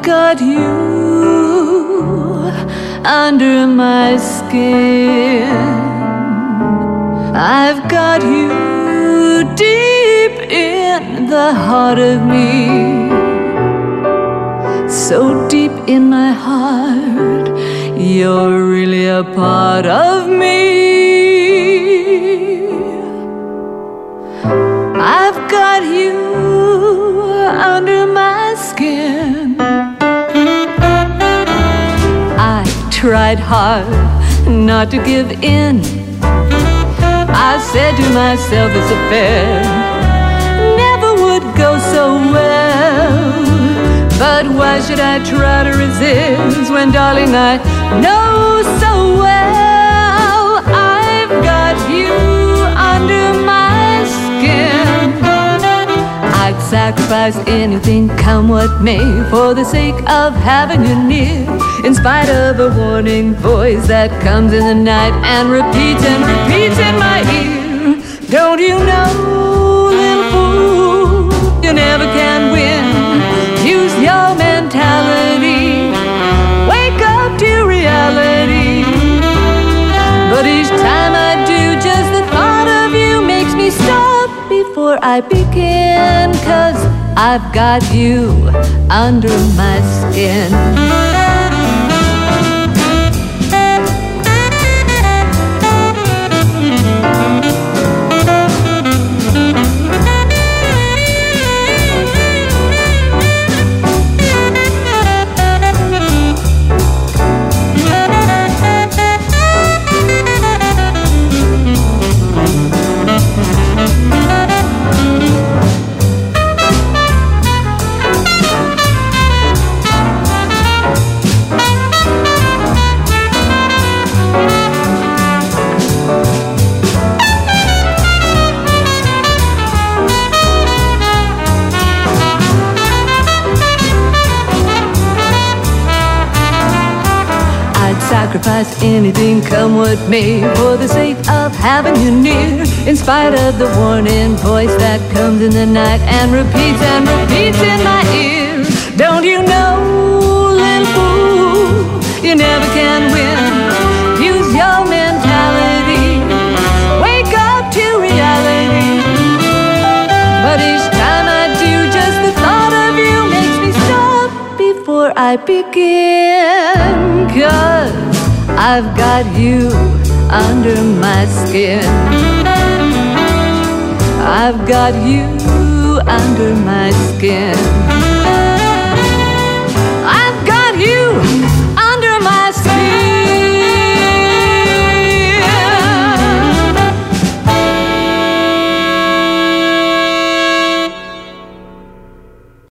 got you under my skin. I've got you deep in the heart of me, so deep in my heart, you're really a part of me. I've got you under my skin. I tried hard not to give in. I said to myself this affair never would go so well. But why should I try to resist when, darling, I know so well I've got you under my skin. I'd sacrifice anything, come what may, for the sake of having you near, in spite of a warning voice that comes in the night and repeats in my ear. Don't you know, little fool, you never can win. Use your mentality, wake up to reality. But each time I do, just the thought of you makes me stop before I begin. 'Cause I've got you under my skin. Sacrifice anything, come what may, for the sake of having you near, in spite of the warning voice that comes in the night and repeats in my ear. Don't you know, little fool, you never can win. Use your mentality, wake up to reality. But each time I do, just the thought of you makes me stop before I begin. 'Cause I've got you under my skin. I've got you under my skin.